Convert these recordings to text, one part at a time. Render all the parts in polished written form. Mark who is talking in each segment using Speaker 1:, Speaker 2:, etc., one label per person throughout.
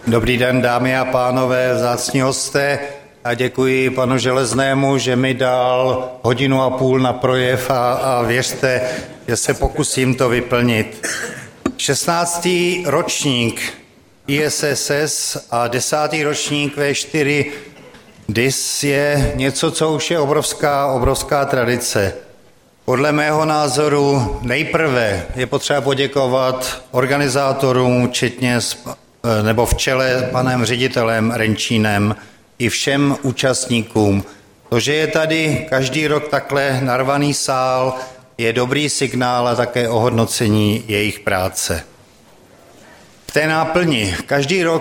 Speaker 1: Dobrý den, dámy a pánové, vzácní hosté, a děkuji panu Železnému, že mi dal 1,5 hodiny na projev a věřte, že se pokusím to vyplnit. 16. ročník ISSS a 10. ročník V4 DIS je něco, co už je obrovská tradice. Podle mého názoru nejprve je potřeba poděkovat organizátorům, v čele panem ředitelem Renčínem i všem účastníkům. To, že je tady každý rok takhle narvaný sál, je dobrý signál a také ohodnocení jejich práce. V té náplni. Každý rok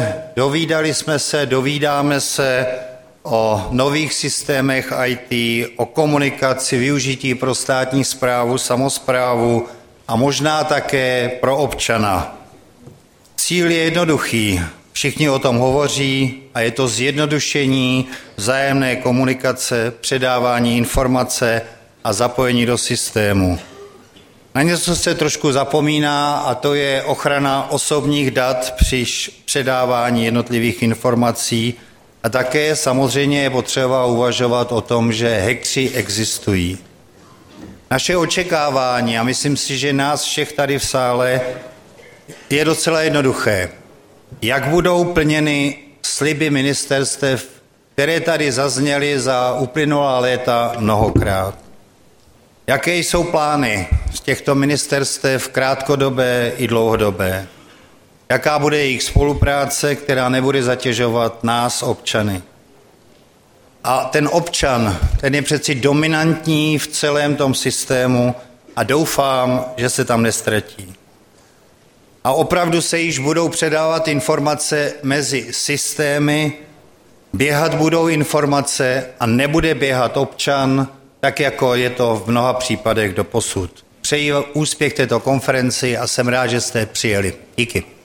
Speaker 1: dovídáme se o nových systémech IT, o komunikaci, využití pro státní správu, samosprávu a možná také pro občana. Cíl je jednoduchý, všichni o tom hovoří a je to zjednodušení vzájemné komunikace, předávání informace a zapojení do systému. Na něco se trošku zapomíná a to je ochrana osobních dat při předávání jednotlivých informací a také samozřejmě je potřeba uvažovat o tom, že hackři existují. Naše očekávání, a myslím si, že nás všech tady v sále, je docela jednoduché. Jak budou plněny sliby ministerstev, které tady zazněly za uplynulá léta mnohokrát? Jaké jsou plány z těchto ministerstev krátkodobé i dlouhodobé? Jaká bude jejich spolupráce, která nebude zatěžovat nás, občany? A ten občan, ten je přeci dominantní v celém tom systému a doufám, že se tam nestratí. A opravdu se již budou předávat informace mezi systémy, běhat budou informace a nebude běhat občan, tak jako je to v mnoha případech doposud. Přeji úspěch této konferenci a jsem rád, že jste přijeli. Díky.